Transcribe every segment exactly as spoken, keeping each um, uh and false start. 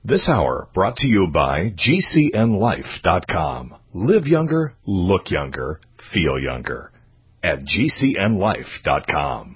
This hour brought to you by G C N life dot com. Live younger, look younger, feel younger at G C N life dot com.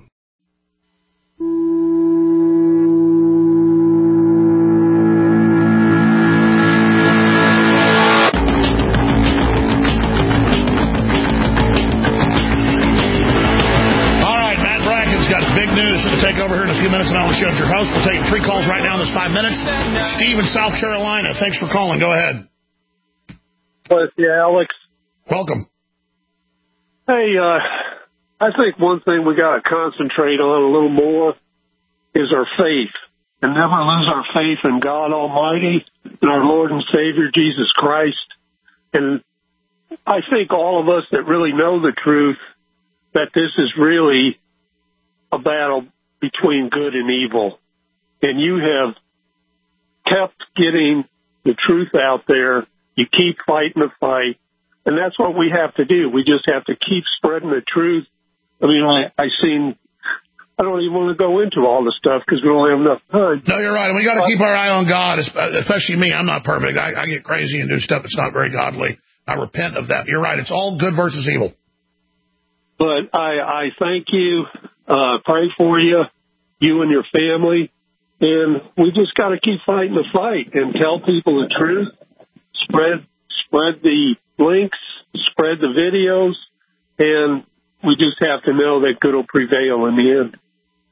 Take over here in a few minutes, and I will show your host. We'll take three calls right now in this five minutes. Steve in South Carolina, thanks for calling. Go ahead. Bless you, Alex. Welcome. Hey, uh, I think one thing we got to concentrate on a little more is our faith, and never lose our faith in God Almighty and our Lord and Savior Jesus Christ. And I think all of us that really know the truth, that this is really a battle between good and evil. And you have kept getting the truth out there. You keep fighting the fight. And that's what we have to do. We just have to keep spreading the truth. I mean, I, I seen, I don't even want to go into all the stuff because we don't have enough time. No, you're right. We got to keep our eye on God, especially me. I'm not perfect. I, I get crazy and do stuff that's not very godly. I repent of that. You're right. It's all good versus evil. But I, I thank you. Uh, pray for you, you and your family, and we just got to keep fighting the fight and tell people the truth. Spread, spread the links, spread the videos, and we just have to know that good will prevail in the end.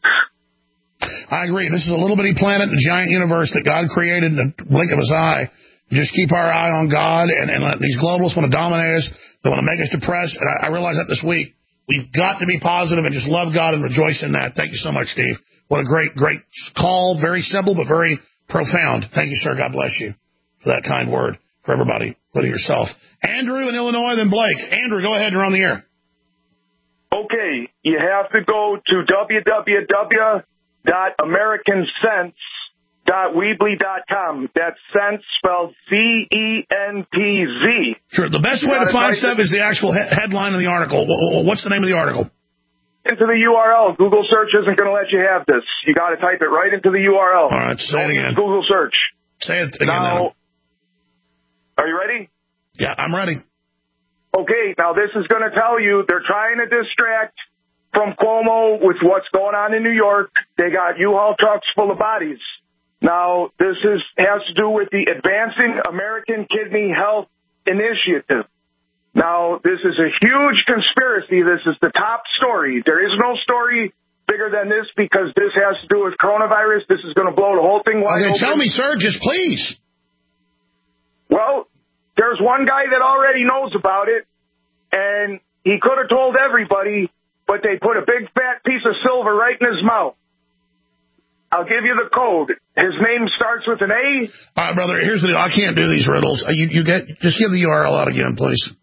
I agree. This is a little bitty planet, a giant universe that God created in the blink of his eye. Just keep our eye on God, and, and let these globalists want to dominate us. They want to make us depressed, and I, I realized that this week. We've got to be positive and just love God and rejoice in that. Thank you so much, Steve. What a great, great call. Very simple, but very profound. Thank you, sir. God bless you for that kind word for everybody, including yourself. Andrew in Illinois, then Blake. Andrew, go ahead. You're on the air. Okay. You have to go to w w w dot american sense dot weebly dot com. That's sense spelled C E N T Z. Sure. The best way to find stuff is the actual he- headline of the article. What's the name of the article? Into the U R L. Google search isn't going to let you have this. You got to type it right into the U R L. All right. Say Don't it again. use Google search. Say it again. Now, now. Are you ready? Yeah, I'm ready. Okay. Now, this is going to tell you they're trying to distract from Cuomo with what's going on in New York. They got U-Haul trucks full of bodies. Now, this is has to do with the Advancing American Kidney Health Initiative. Now, this is a huge conspiracy. This is the top story. There is no story bigger than this because this has to do with coronavirus. This is going to blow the whole thing wide okay, open. Tell me, sir, just please. Well, there's one guy that already knows about it, and he could have told everybody, but they put a big fat piece of silver right in his mouth. I'll give you the code. His name starts with an A. All right, brother, here's the deal. I can't do these riddles. You, you get, just give the U R L out again, please.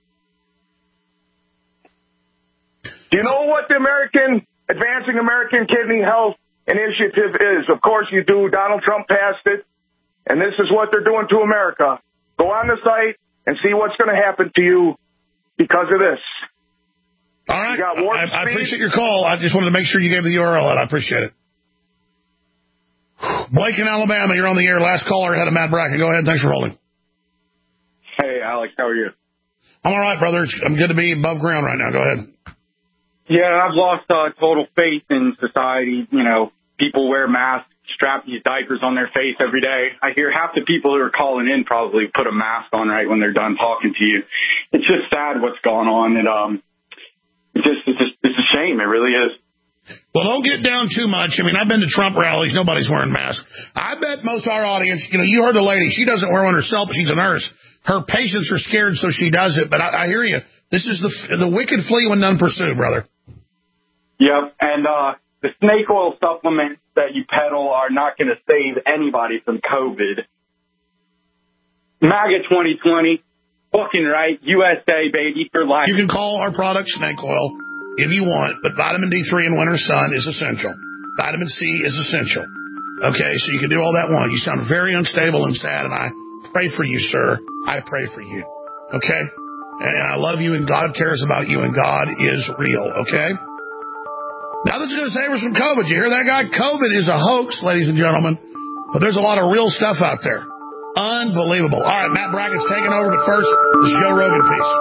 Do you know what the American Advancing American Kidney Health Initiative is? Of course you do. Donald Trump passed it, and this is what they're doing to America. Go on the site and see what's going to happen to you because of this. All right. I, I appreciate your call. I just wanted to make sure you gave the U R L out. I appreciate it. Blake in Alabama, you're on the air. Last caller ahead of Matt Bracken. Go ahead. Thanks for holding. Hey, Alex. How are you? I'm all right, brother. I'm good to be above ground right now. Go ahead. Yeah, I've lost uh, total faith in society. You know, people wear masks, strap these diapers on their face every day. I hear half the people who are calling in probably put a mask on right when they're done talking to you. It's just sad what's going on. And um, it's just, it's just, it's a shame. It really is. Well, don't get down too much. I mean, I've been to Trump rallies. Nobody's wearing masks. I bet most of our audience, you know, you heard the lady. She doesn't wear one herself, but she's a nurse. Her patients are scared, so she does it. But I, I hear you. This is the the wicked flee when none pursue, brother. Yep. And uh, the snake oil supplements that you peddle are not going to save anybody from COVID. MAGA twenty twenty, fucking right. U S A, baby, for life. You can call our product snake oil if you want, but vitamin D three in winter sun is essential. Vitamin C is essential. Okay, so you can do all that one. You sound very unstable and sad, and I pray for you, sir. I pray for you. Okay? And I love you, and God cares about you, and God is real. Okay? Now that's going to save us from COVID. You hear that guy? COVID is a hoax, ladies and gentlemen. But there's a lot of real stuff out there. Unbelievable. All right, Matt Brackett's taking over, but first, this Joe Rogan piece.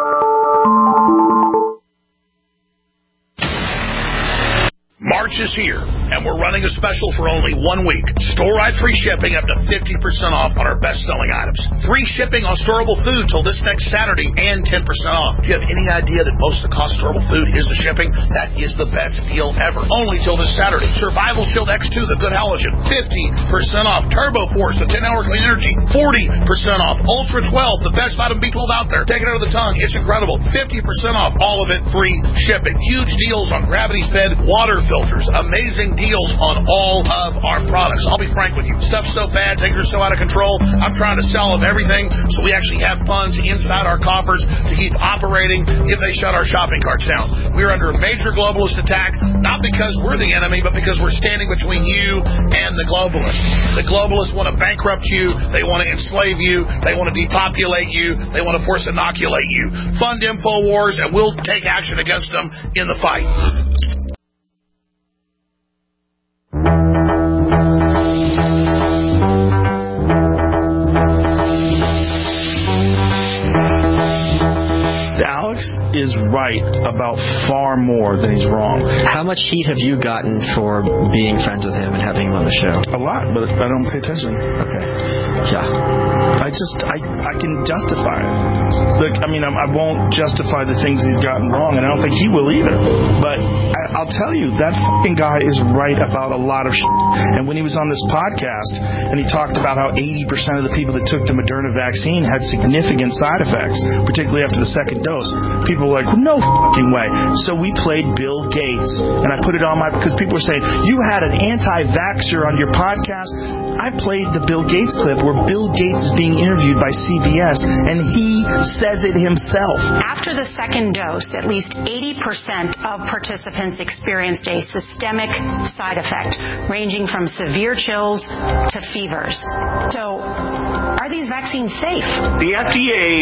March is here, and we're running a special for only one week. Store-wide free shipping up to fifty percent off on our best-selling items. Free shipping on storable food till this next Saturday and ten percent off. Do you have any idea that most of the cost of storable food is the shipping? That is the best deal ever. Only till this Saturday. Survival Shield X two, the good halogen, fifty percent off. Turbo Force, the ten-hour clean energy, forty percent off. Ultra twelve, the best vitamin B twelve out there. Take it out of the tongue. It's incredible. fifty percent off. All of it free shipping. Huge deals on gravity-fed water filters. Amazing deals on all of our products. I'll be frank with you. Stuff's so bad, things are so out of control. I'm trying to sell them everything so we actually have funds inside our coffers to keep operating if they shut our shopping carts down. We're under a major globalist attack, not because we're the enemy, but because we're standing between you and the globalists. The globalists want to bankrupt you. They want to enslave you. They want to depopulate you. They want to force inoculate you. Fund InfoWars, and we'll take action against them in the fight. Is right about far more than he's wrong. How much heat have you gotten for being friends with him and having him on the show? A lot, but I don't pay attention. Okay. Yeah. I just, I, I can justify it. Look, I mean, I, I won't justify the things he's gotten wrong, and I don't think he will either. But I, I'll tell you, that fucking guy is right about a lot of shit. And when he was on this podcast, and he talked about how eighty percent of the people that took the Moderna vaccine had significant side effects, particularly after the second dose, people were like, no fucking way. So we played Bill Gates, and I put it on my, because people were saying, you had an anti-vaxxer on your podcast. I played the Bill Gates clip where Bill Gates is being interviewed by C B S, and he says it himself. After the second dose, at least eighty percent of participants experienced a systemic side effect, ranging from severe chills to fevers. So, are these vaccines safe? The F D A,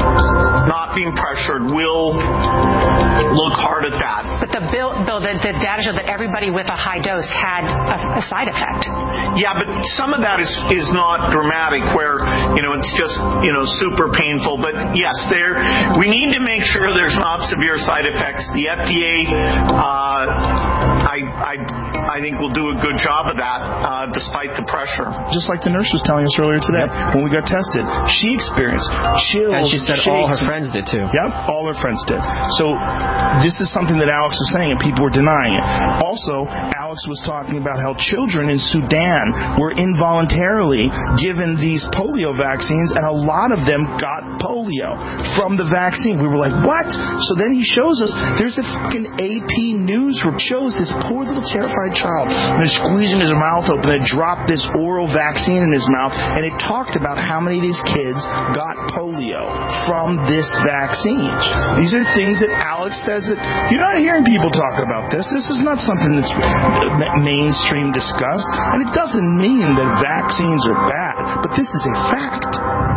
not being pressured, will look hard at that. But the bill, Bill the, the data showed that everybody with a high dose had a, a side effect. Yeah, but some of that is, is not dramatic, where, you know, it's just, you know, super painful. But yes, there, we need to make sure there's not severe side effects. The F D A, uh, I, I, I think will do a good job of that, uh, despite the pressure. Just like the nurse was telling us earlier today, yep. When we got tested, she experienced chills. And she said shakes. All her friends did too. Yep, all her friends did. So this is something that Alex was saying, and people were denying it. Also, Alex was talking about how children in Sudan were involuntarily given these polio vaccines, and a lot of them got polio from the vaccine. We were like, what? So then he shows us, there's a fucking A P News report shows this poor little terrified child, and they're squeezing his mouth open. They dropped this oral vaccine in his mouth, and it talked about how many of these kids got polio from this vaccine. These are things that Alex says that you're not hearing people talk about this. This is not something that's mainstream discussed, and it doesn't mean that vaccines are bad, but this is a fact.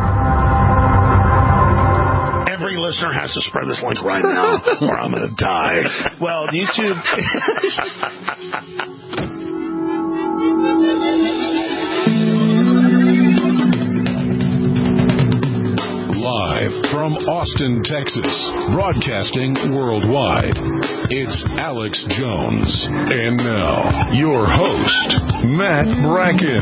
Every listener has to spread this link right now, or I'm going to die. Well, YouTube... Live from Austin, Texas, broadcasting worldwide, it's Alex Jones. And now, your host, Matt Bracken.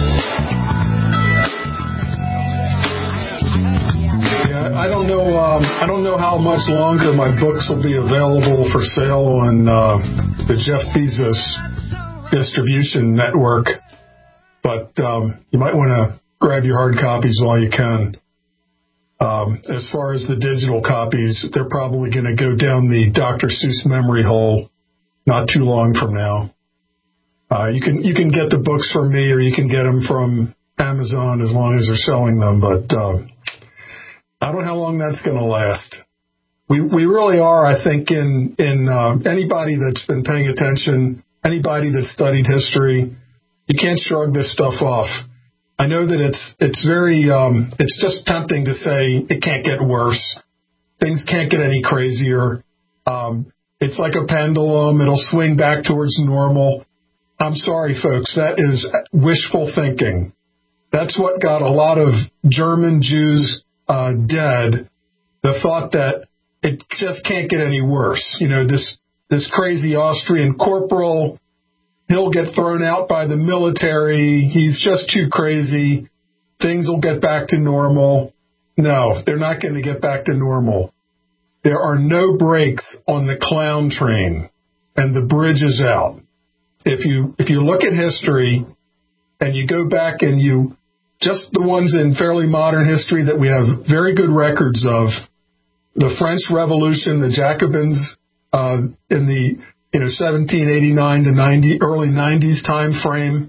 Yeah, I don't know. Um, I don't know how much longer my books will be available for sale on uh, the Jeff Bezos distribution network, but um, you might want to grab your hard copies while you can. Um, as far as the digital copies, they're probably going to go down the Doctor Seuss memory hole not too long from now. Uh, you can you can get the books from me, or you can get them from Amazon as long as they're selling them. But uh, I don't know how long that's going to last. We we really are, I think, in in uh, anybody that's been paying attention, anybody that's studied history, you can't shrug this stuff off. I know that it's it's very um, it's just tempting to say it can't get worse. Things can't get any crazier. Um, it's like a pendulum; it'll swing back towards normal. I'm sorry, folks. That is wishful thinking. That's what got a lot of German Jews uh, dead. The thought that it just can't get any worse. You know, this this crazy Austrian corporal, he'll get thrown out by the military. He's just too crazy. Things will get back to normal. No, they're not going to get back to normal. There are no brakes on the clown train, and the bridge is out. If you if you look at history and you go back and you, just the ones in fairly modern history that we have very good records of, the French Revolution, the Jacobins uh, in the you know seventeen eighty-nine to ninety, early nineties time frame,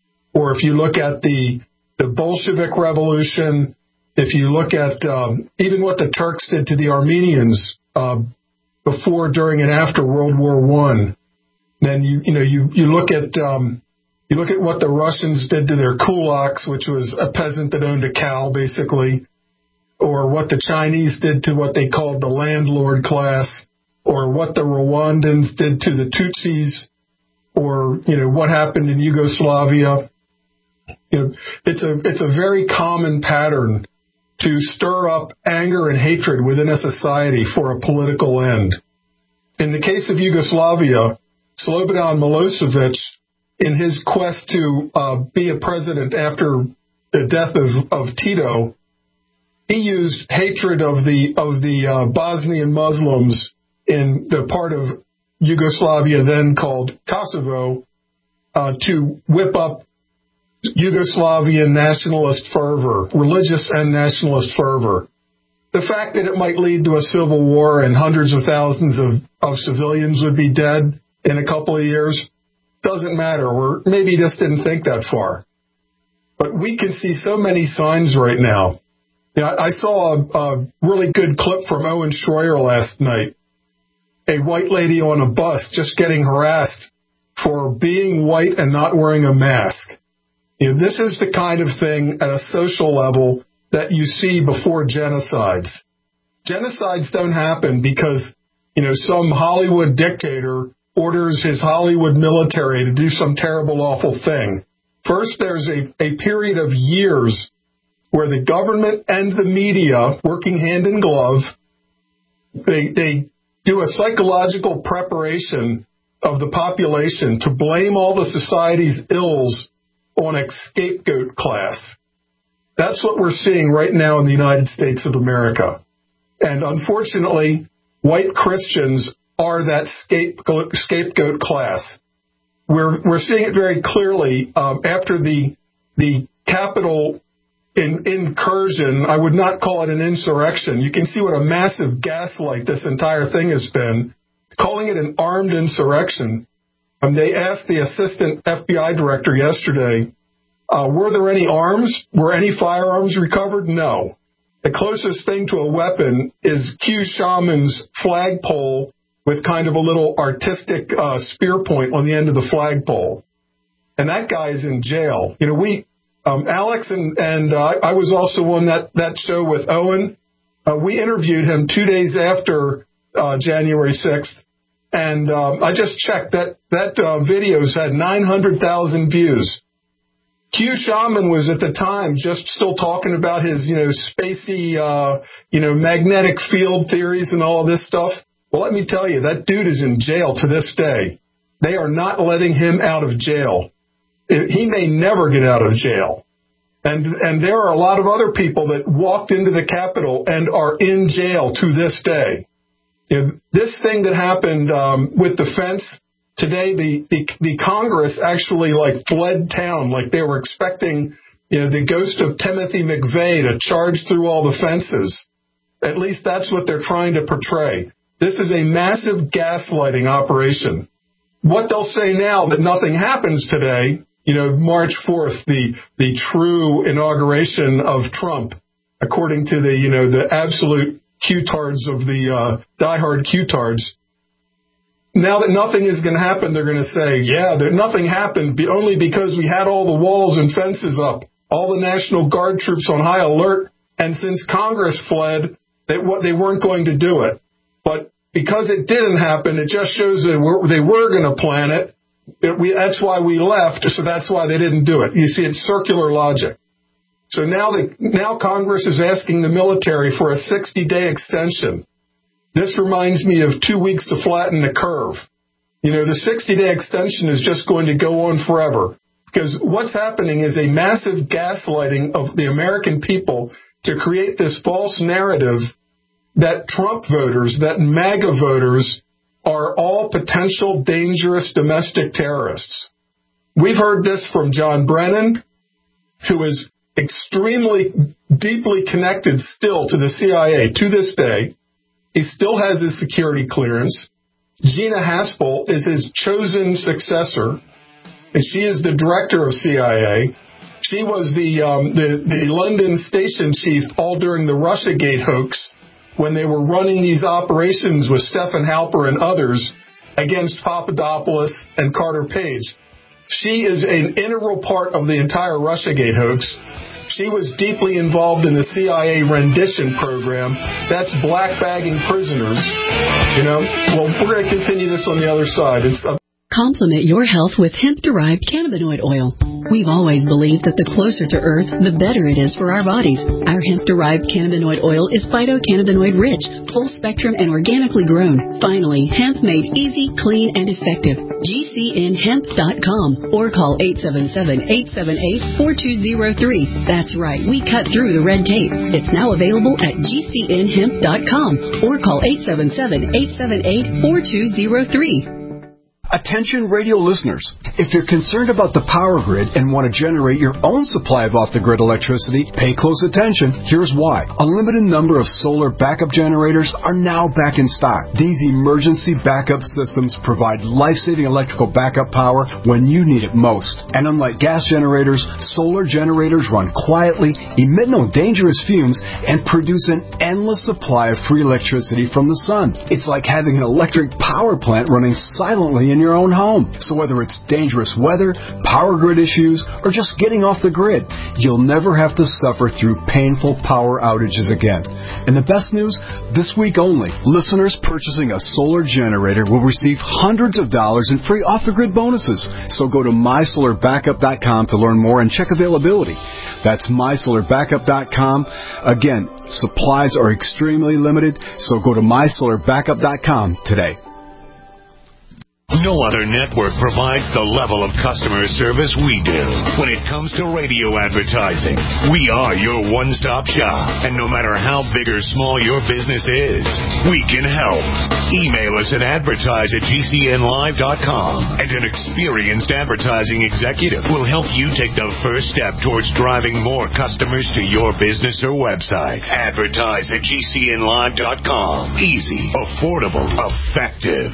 or if you look at the the Bolshevik Revolution, if you look at um, even what the Turks did to the Armenians uh, before, during, and after World War One, then you you know you you look at um, you look at what the Russians did to their kulaks, which was a peasant that owned a cow, basically. Or what the Chinese did to what they called the landlord class, or what the Rwandans did to the Tutsis, or, you know, what happened in Yugoslavia. You know, it's a, it's a very common pattern to stir up anger and hatred within a society for a political end. In the case of Yugoslavia, Slobodan Milosevic, in his quest to uh, be a president after the death of, of Tito, he used hatred of the of the uh, Bosnian Muslims in the part of Yugoslavia then called Kosovo uh, to whip up Yugoslavian nationalist fervor, religious and nationalist fervor. The fact that it might lead to a civil war and hundreds of thousands of, of civilians would be dead in a couple of years doesn't matter, or maybe he just didn't think that far. But we can see so many signs right now. Yeah, I saw a, a really good clip from Owen Schroyer last night. A white lady on a bus just getting harassed for being white and not wearing a mask. You know, this is the kind of thing at a social level that you see before genocides. Genocides don't happen because, you know, some Hollywood dictator orders his Hollywood military to do some terrible, awful thing. First, there's a, a period of years where the government and the media, working hand in glove, they, they do a psychological preparation of the population to blame all the society's ills on a scapegoat class. That's what we're seeing right now in the United States of America. And unfortunately, white Christians are that scapegoat, scapegoat class. We're, we're seeing it very clearly um, after the, the Capitol In, incursion. I would not call it an insurrection. You can see what a massive gaslight this entire thing has been. Calling it an armed insurrection. Um, they asked the assistant F B I director yesterday, uh, were there any arms? Were any firearms recovered? No. The closest thing to a weapon is Q Shaman's flagpole with kind of a little artistic uh, spear point on the end of the flagpole. And that guy is in jail. You know, we... Um, Alex and, and uh, I was also on that, that show with Owen. Uh, we interviewed him two days after uh, January sixth, and um, I just checked that that uh, video's had nine hundred thousand views. Q Shaman was at the time just still talking about his, you know, spacey, uh, you know, magnetic field theories and all of this stuff. Well, let me tell you, that dude is in jail to this day. They are not letting him out of jail. He may never get out of jail. And and there are a lot of other people that walked into the Capitol and are in jail to this day. You know, this thing that happened um, with the fence today, the, the the Congress actually like fled town, like they were expecting, you know, the ghost of Timothy McVeigh to charge through all the fences. At least that's what they're trying to portray. This is a massive gaslighting operation. What they'll say now that nothing happens today, you know, March fourth, the the true inauguration of Trump, according to the, you know, the absolute Q-tards of the uh, diehard Q-tards. Now that nothing is going to happen, they're going to say, yeah, there, nothing happened be, only because we had all the walls and fences up, all the National Guard troops on high alert, and since Congress fled, they, they weren't going to do it. But because it didn't happen, it just shows that we're, they were going to plan it. It we, that's why we left, so that's why they didn't do it. You see, it's circular logic. So now the, now Congress is asking the military for a sixty-day extension. This reminds me of two weeks to flatten the curve. You know, the sixty-day extension is just going to go on forever, because what's happening is a massive gaslighting of the American people to create this false narrative that Trump voters, that MAGA voters, are all potential dangerous domestic terrorists. We've heard this from John Brennan, who is extremely deeply connected still to the C I A to this day. He still has his security clearance. Gina Haspel is his chosen successor, and she is the director of C I A. She was the, um, the, the London station chief all during the Russiagate hoax when they were running these operations with Stephen Halper and others against Papadopoulos and Carter Page. She is an integral part of the entire Russiagate hoax. She was deeply involved in the C I A rendition program. That's black bagging prisoners. You know, well, we're going to continue this on the other side. It's uh, Complement your health with hemp-derived cannabinoid oil. We've always believed that the closer to Earth, the better it is for our bodies. Our hemp-derived cannabinoid oil is phytocannabinoid-rich, full-spectrum, and organically grown. Finally, hemp made easy, clean, and effective. G C N hemp dot com or call eight seven seven, eight seven eight, four two zero three. That's right, we cut through the red tape. It's now available at G C N hemp dot com or call eight seven seven, eight seven eight, four two zero three. Attention radio listeners, if you're concerned about the power grid and want to generate your own supply of off-the-grid electricity, pay close attention. Here's why. A limited number of solar backup generators are now back in stock. These emergency backup systems provide life-saving electrical backup power when you need it most. And unlike gas generators, solar generators run quietly, emit no dangerous fumes, and produce an endless supply of free electricity from the sun. It's like having an electric power plant running silently in your own home. So whether it's dangerous weather, power grid issues, or just getting off the grid, you'll never have to suffer through painful power outages again. And the best news, this week only, listeners purchasing a solar generator will receive hundreds of dollars in free off-the-grid bonuses. So go to my solar backup dot com to learn more and check availability. That's my solar backup dot com. Again, supplies are extremely limited, so go to my solar backup dot com today. No other network provides the level of customer service we do when it comes to radio advertising. We are your one-stop shop, and no matter how big or small your business is, we can help. Email us at advertise at G C N live dot com, and an experienced advertising executive will help you take the first step towards driving more customers to your business or website. Advertise at G C N live dot com. Easy, affordable, effective.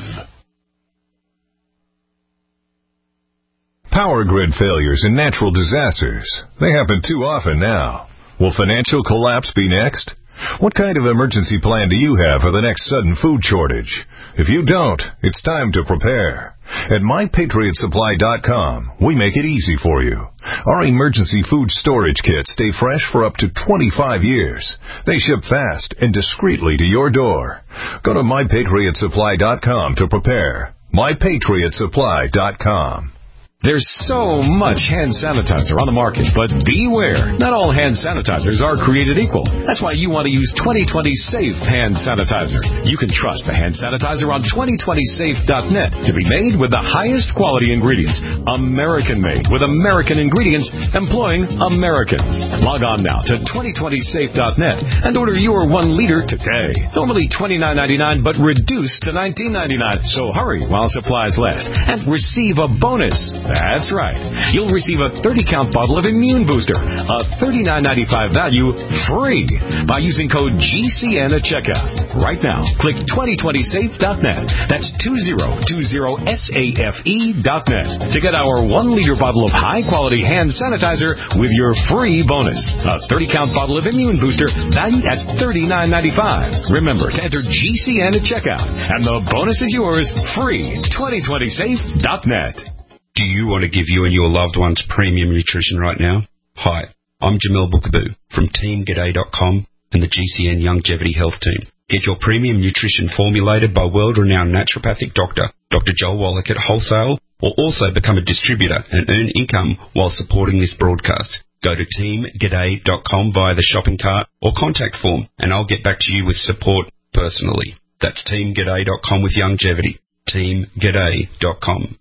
Power grid failures and natural disasters. They happen too often now. Will financial collapse be next? What kind of emergency plan do you have for the next sudden food shortage? If you don't, it's time to prepare. At my patriot supply dot com, we make it easy for you. Our emergency food storage kits stay fresh for up to twenty-five years. They ship fast and discreetly to your door. Go to my patriot supply dot com to prepare. my patriot supply dot com. There's so much hand sanitizer on the market, but beware. Not all hand sanitizers are created equal. That's why you want to use twenty twenty Safe Hand Sanitizer. You can trust the hand sanitizer on twenty twenty safe dot net to be made with the highest quality ingredients. American-made with American ingredients employing Americans. Log on now to twenty twenty safe dot net and order your one liter today. Normally twenty-nine ninety-nine, but reduced to nineteen ninety-nine. So hurry while supplies last and receive a bonus. That's right. You'll receive a thirty count bottle of Immune Booster, a thirty-nine ninety-five value, free by using code G C N at checkout. Right now, click twenty twenty safe dot net. That's twenty twenty safe dot net to get our one liter bottle of high-quality hand sanitizer with your free bonus. A thirty count bottle of Immune Booster valued at thirty-nine ninety-five. Remember to enter G C N at checkout, and the bonus is yours free. twenty twenty safe dot net. Do you want to give you and your loved ones premium nutrition right now? Hi, I'm Jamel Bookaboo from team g'day dot com and the G C N Longevity Health Team. Get your premium nutrition formulated by world-renowned naturopathic doctor, Doctor Joel Wallach at wholesale, or also become a distributor and earn income while supporting this broadcast. Go to team g'day dot com via the shopping cart or contact form, and I'll get back to you with support personally. That's team g'day dot com with Youngevity. team g'day dot com.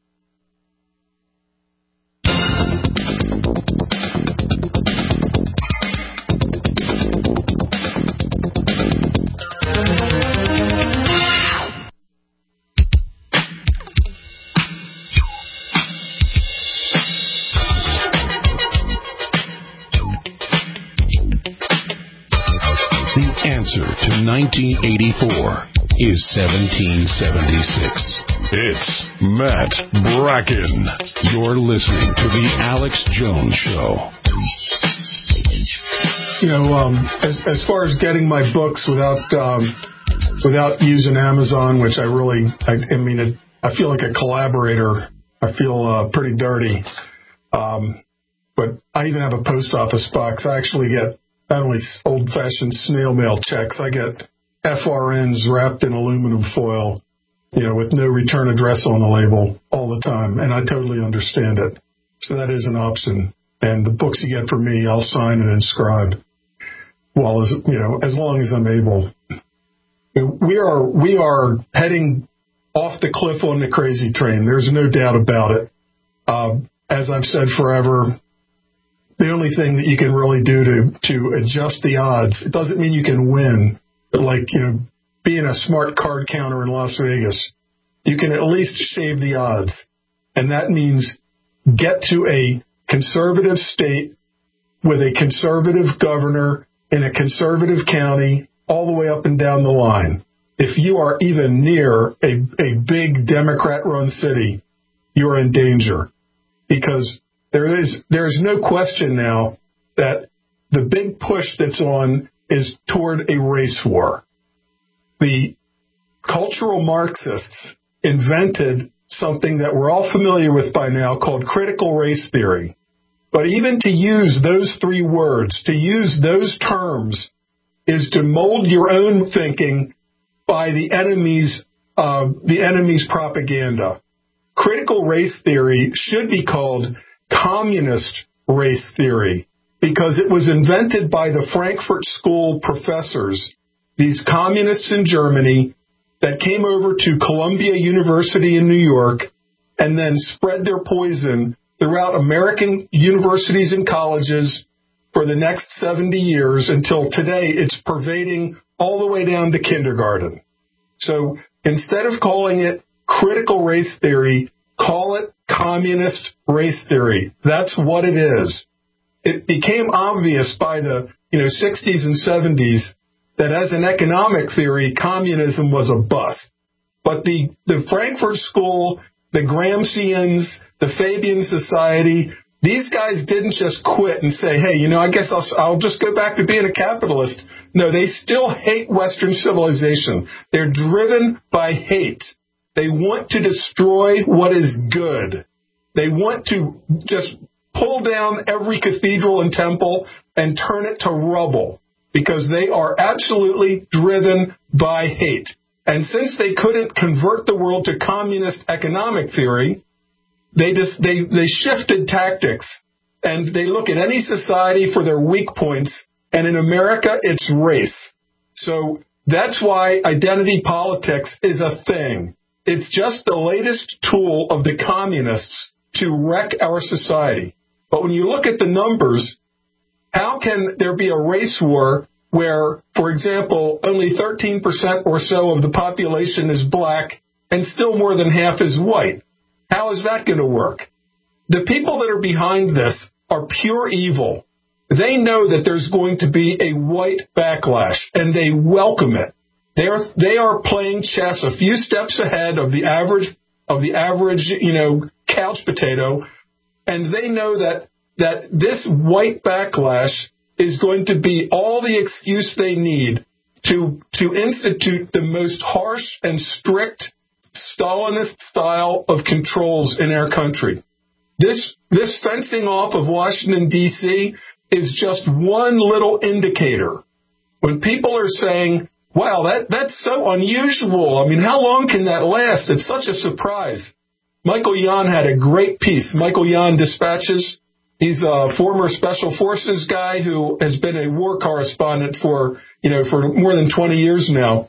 The answer to nineteen eighty-four is seventeen seventy-six. It's Matt Bracken. You're listening to The Alex Jones Show. You know, um, as, as far as getting my books without um, without using Amazon, which I really, I, I mean, it, I feel like a collaborator. I feel uh, pretty dirty. Um, but I even have a post office box. I actually get not only old-fashioned snail mail checks, I get F R Ns wrapped in aluminum foil, you know, with no return address on the label all the time, and I totally understand it. So that is an option. And the books you get from me, I'll sign and inscribe, well, as you know, as long as I'm able. We are we are heading off the cliff on the crazy train. There's no doubt about it. Uh, as I've said forever, the only thing that you can really do to to adjust the odds, it doesn't mean you can win. Like, you know, being a smart card counter in Las Vegas, you can at least shave the odds. And that means get to a conservative state with a conservative governor in a conservative county all the way up and down the line. If you are even near a, a big Democrat-run city, you're in danger. Because there is there is no question now that the big push that's on is toward a race war. The cultural Marxists invented something that we're all familiar with by now called critical race theory. But even to use those three words, to use those terms, is to mold your own thinking by the enemy's uh, the enemy's propaganda. Critical race theory should be called communist race theory, because it was invented by the Frankfurt School professors, these communists in Germany that came over to Columbia University in New York and then spread their poison throughout American universities and colleges for the next seventy years until today it's pervading all the way down to kindergarten. So instead of calling it critical race theory, call it communist race theory. That's what it is. It became obvious by the you know sixties and seventies that as an economic theory, communism was a bust. But the, the Frankfurt School, the Gramscians, the Fabian Society, these guys didn't just quit and say, hey, you know, I guess I'll, I'll just go back to being a capitalist. No, they still hate Western civilization. They're driven by hate. They want to destroy what is good. They want to just pull down every cathedral and temple and turn it to rubble because they are absolutely driven by hate. And since they couldn't convert the world to communist economic theory, they just they, they shifted tactics, and they look at any society for their weak points, and in America, it's race. So that's why identity politics is a thing. It's just the latest tool of the communists to wreck our society. But when you look at the numbers, how can there be a race war where, for example, only thirteen percent or so of the population is black and still more than half is white? How is that going to work? The people that are behind this are pure evil. They know that there's going to be a white backlash, and they welcome it. They are they are playing chess a few steps ahead of the average of the average, you know, couch potato, and they know that that this white backlash is going to be all the excuse they need to to institute the most harsh and strict Stalinist style of controls in our country. This this fencing off of Washington, D C is just one little indicator. When people are saying, wow, that, that's so unusual. I mean, how long can that last? It's such a surprise. Michael Yon had a great piece. Michael Yon Dispatches. He's a former Special Forces guy who has been a war correspondent for, you know, for more than twenty years now.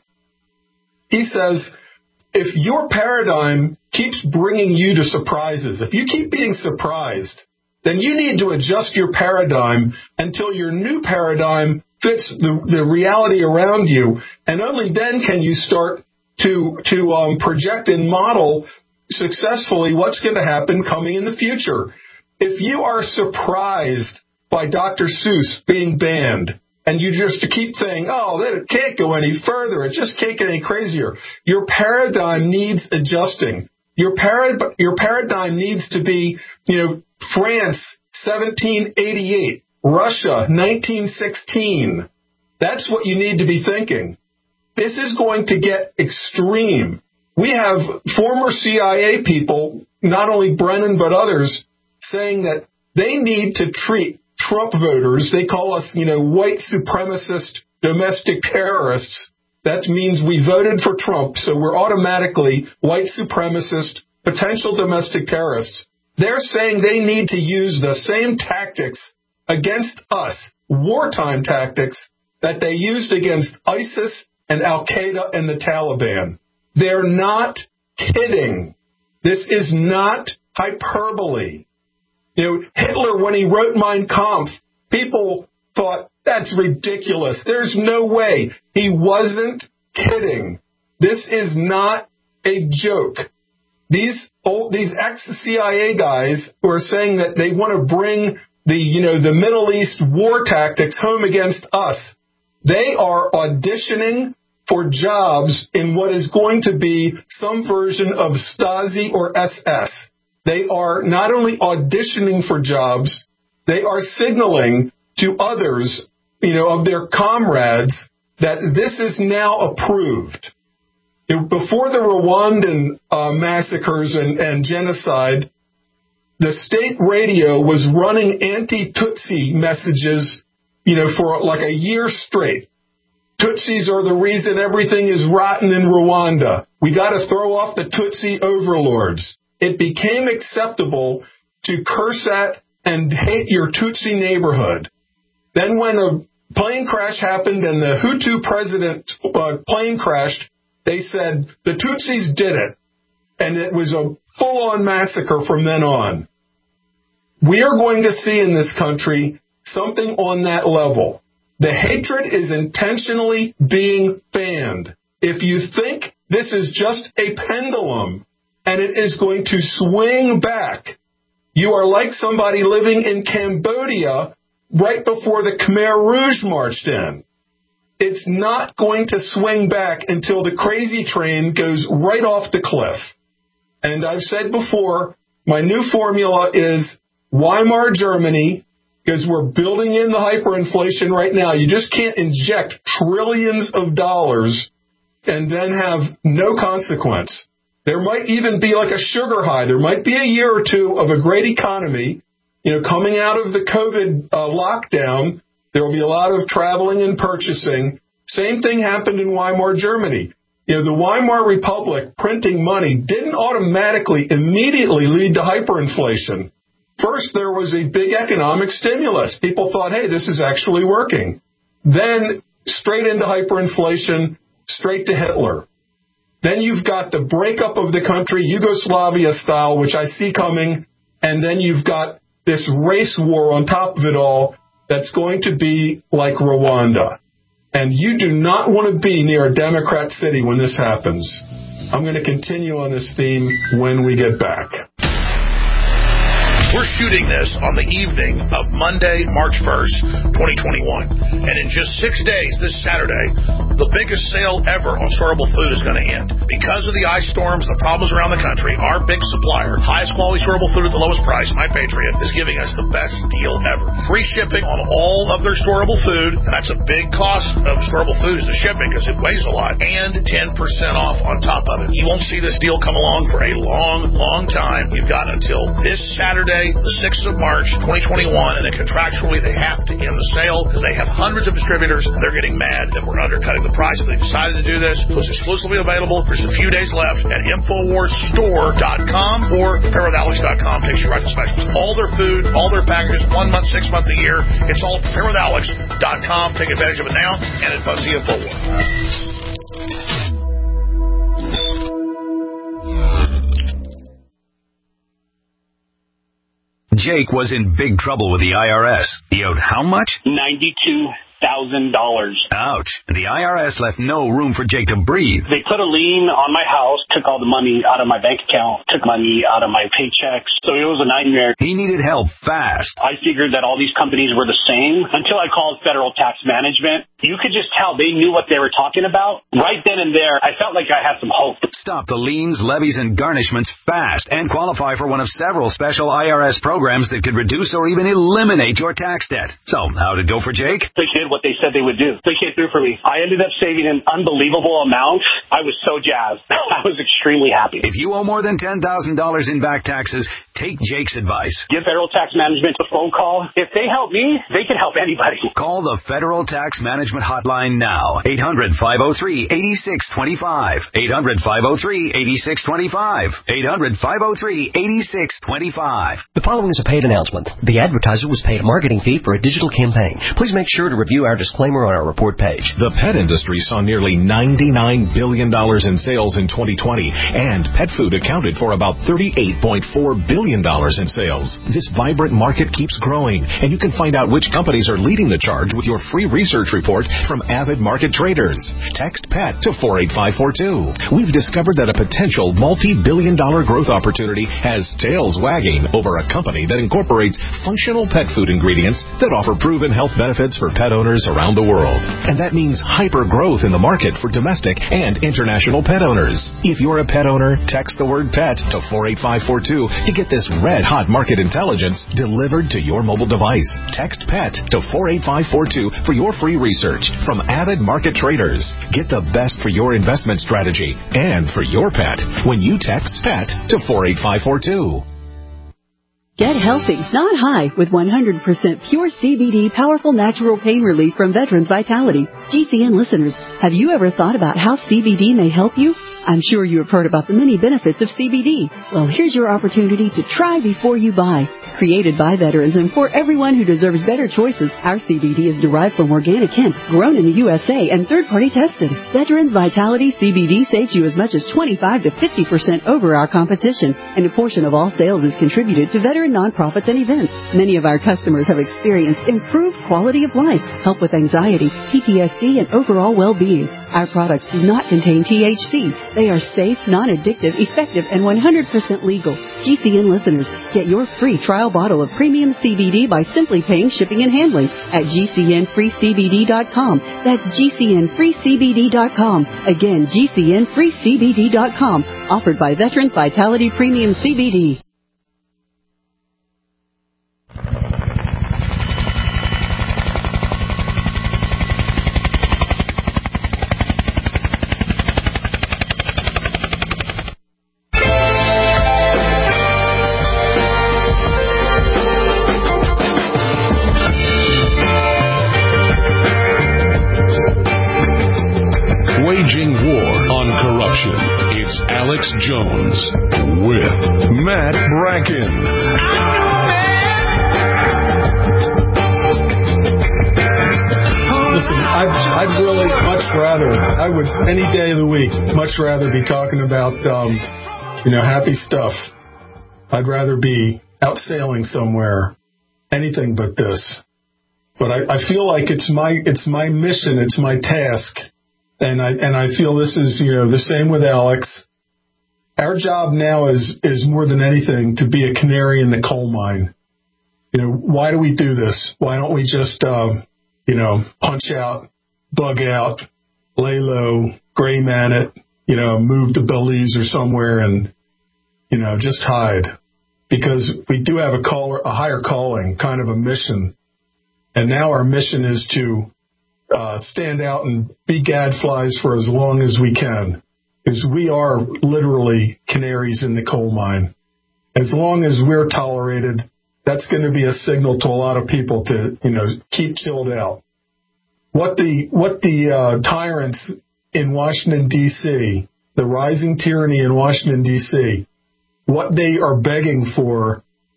He says, if your paradigm keeps bringing you to surprises, if you keep being surprised, then you need to adjust your paradigm until your new paradigm fits the, the reality around you. And only then can you start to, to um, project and model successfully what's going to happen coming in the future. If you are surprised by Doctor Seuss being banned, and you just keep saying, oh, it can't go any further, it just can't get any crazier, your paradigm needs adjusting. Your, parad- your paradigm needs to be, you know, France, seventeen eighty-eight, Russia, nineteen sixteen. That's what you need to be thinking. This is going to get extreme. We have former C I A people, not only Brennan but others, saying that they need to treat Trump voters, they call us, you know, white supremacist domestic terrorists. That means we voted for Trump, so we're automatically white supremacist, potential domestic terrorists. They're saying they need to use the same tactics against us, wartime tactics, that they used against ISIS and Al-Qaeda and the Taliban. They're not kidding. This is not hyperbole. You know, Hitler, when he wrote Mein Kampf, people thought, that's ridiculous. There's no way. He wasn't kidding. This is not a joke. These old, these ex-C I A guys who are saying that they want to bring the, you know, the Middle East war tactics home against us, they are auditioning for jobs in what is going to be some version of Stasi or S S. They are not only auditioning for jobs, they are signaling to others, you know, of their comrades that this is now approved. Before the Rwandan uh, massacres and, and genocide, the state radio was running anti-Tutsi messages, you know, for like a year straight. Tutsis are the reason everything is rotten in Rwanda. We got to throw off the Tutsi overlords. It became acceptable to curse at and hate your Tutsi neighborhood. Then when a plane crash happened and the Hutu president uh, plane crashed, they said the Tutsis did it. And it was a full-on massacre from then on. We are going to see in this country something on that level. The hatred is intentionally being fanned. If you think this is just a pendulum and it is going to swing back, you are like somebody living in Cambodia right before the Khmer Rouge marched in. It's not going to swing back until the crazy train goes right off the cliff. And I've said before, my new formula is Weimar Germany, because we're building in the hyperinflation right now. You just can't inject trillions of dollars and then have no consequence. There might even be like a sugar high. There might be a year or two of a great economy, you know, coming out of the COVID uh, lockdown. There will be a lot of traveling and purchasing. Same thing happened in Weimar Germany. You know, the Weimar Republic printing money didn't automatically, immediately lead to hyperinflation. First, there was a big economic stimulus. People thought, hey, this is actually working. Then straight into hyperinflation, straight to Hitler. Then you've got the breakup of the country, Yugoslavia style, which I see coming. And then you've got this race war on top of it all that's going to be like Rwanda. And you do not want to be near a Democrat city when this happens. I'm going to continue on this theme when we get back. We're shooting this on the evening of Monday, March first, twenty twenty-one. And in just six days, this Saturday, the biggest sale ever on storable food is going to end. Because of the ice storms, the problems around the country, our big supplier, highest quality storable food at the lowest price, My Patriot, is giving us the best deal ever. Free shipping on all of their storable food, and that's a big cost of storable food is the shipping because it weighs a lot, and ten percent off on top of it. You won't see this deal come along for a long, long time. You've got until this Saturday Friday, the sixth of March, twenty twenty-one, and then contractually they have to end the sale because they have hundreds of distributors and they're getting mad that we're undercutting the price. But they decided to do this, so it's exclusively available. There's a few days left at Infowars Store dot com or prepare with alex dot com. Takes you right to specials. All their food, all their packages, one month, six month a year. It's all prepare with alex dot com. Take advantage of it now and at Fuzzy Infowars. Jake was in big trouble with the I R S. He owed how much? ninety-two thousand dollars. Ouch. And the I R S left no room for Jake to breathe. They put a lien on my house, took all the money out of my bank account, took money out of my paychecks. So it was a nightmare. He needed help fast. I figured that all these companies were the same until I called Federal Tax Management. You could just tell they knew what they were talking about. Right then and there, I felt like I had some hope. Stop the liens, levies, and garnishments fast and qualify for one of several special I R S programs that could reduce or even eliminate your tax debt. So, how'd it go for Jake? They did what they said they would do. They came through for me. I ended up saving an unbelievable amount. I was so jazzed. I was extremely happy. If you owe more than ten thousand dollars in back taxes, take Jake's advice. Give Federal Tax Management a phone call. If they help me, they can help anybody. Call the Federal Tax Management Hotline now. eight hundred, five oh three, eight six two five. eight hundred, five oh three, eight six two five. eight hundred, five oh three, eight six two five. The following is a paid announcement. The advertiser was paid a marketing fee for a digital campaign. Please make sure to review our disclaimer on our report page. The pet industry saw nearly ninety-nine billion dollars in sales in twenty twenty, and pet food accounted for about thirty-eight point four billion dollars in sales. This vibrant market keeps growing, and you can find out which companies are leading the charge with your free research report from Avid Market Traders. Text PET to four eight five four two. We've discovered that a potential multi-billion dollar growth opportunity has tails wagging over a company that incorporates functional pet food ingredients that offer proven health benefits for pet owners around the world. And that means hyper growth in the market for domestic and international pet owners. If you're a pet owner, text the word PET to four eight five four two to get this red-hot market intelligence delivered to your mobile device. Text PET to four eight five four two for your free research from Avid Market Traders. Get the best for your investment strategy and for your pet when you text PET to four eight five four two. Get healthy, not high, with one hundred percent pure C B D powerful natural pain relief from Veterans Vitality. G C N listeners, have you ever thought about how C B D may help you? I'm sure you have heard about the many benefits of C B D. Well, here's your opportunity to try before you buy. Created by veterans and for everyone who deserves better choices, our C B D is derived from organic hemp, grown in the U S A, and third-party tested. Veterans Vitality C B D saves you as much as twenty-five to fifty percent over our competition, and a portion of all sales is contributed to veteran nonprofits and events. Many of our customers have experienced improved quality of life, help with anxiety, P T S D, and overall well-being. Our products do not contain T H C. They are safe, non-addictive, effective, and one hundred percent legal. G C N listeners, get your free trial bottle of premium C B D by simply paying shipping and handling at G C N free C B D dot com. That's G C N free C B D dot com. Again, G C N free C B D dot com. Offered by Veterans Vitality Premium C B D. Alex Jones with Matt Bracken. Listen, I'd, I'd really much rather, I would, any day of the week, much rather be talking about, um, you know, happy stuff. I'd rather be out sailing somewhere, anything but this. But I, I feel like it's my, it's my mission, it's my task. And I, and I feel this is, you know, the same with Alex. Our job now is, is more than anything to be a canary in the coal mine. You know, why do we do this? Why don't we just, uh, you know, punch out, bug out, lay low, gray man it, you know, move to Belize or somewhere and, you know, just hide? Because we do have a call, a higher calling, kind of a mission. And now our mission is to uh, stand out and be gadflies for as long as we can. Because we are literally canaries in the coal mine. As long as we're tolerated, that's going to be a signal to a lot of people to, you know, keep chilled out. What the what the uh, tyrants in Washington, D C, the rising tyranny in Washington, D C, what they are begging for